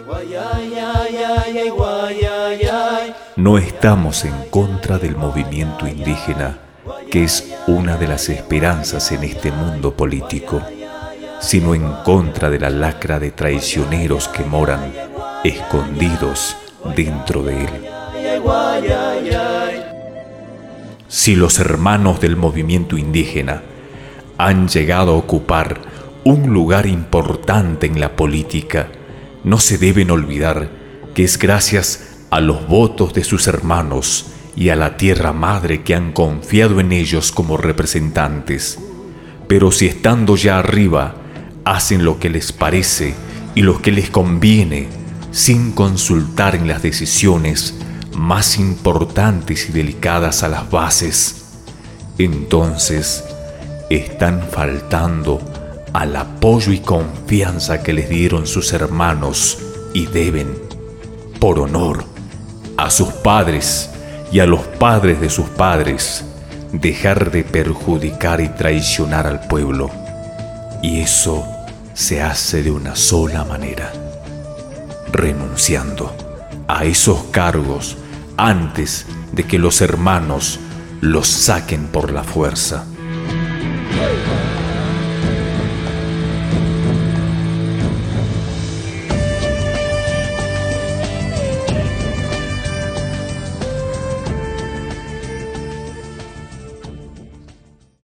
No estamos en contra del movimiento indígena, que es una de las esperanzas en este mundo político, sino en contra de la lacra de traicioneros que moran escondidos dentro de él. Si los hermanos del movimiento indígena han llegado a ocupar un lugar importante en la política, no se deben olvidar que es gracias a los votos de sus hermanos y a la tierra madre que han confiado en ellos como representantes. Pero si estando ya arriba hacen lo que les parece y lo que les conviene, sin consultar en las decisiones más importantes y delicadas a las bases, entonces están faltando al apoyo y confianza que les dieron sus hermanos y deben, por honor, a sus padres y a los padres de sus padres, dejar de perjudicar y traicionar al pueblo. Y eso se hace de una sola manera: renunciando a esos cargos antes de que los hermanos los saquen por la fuerza.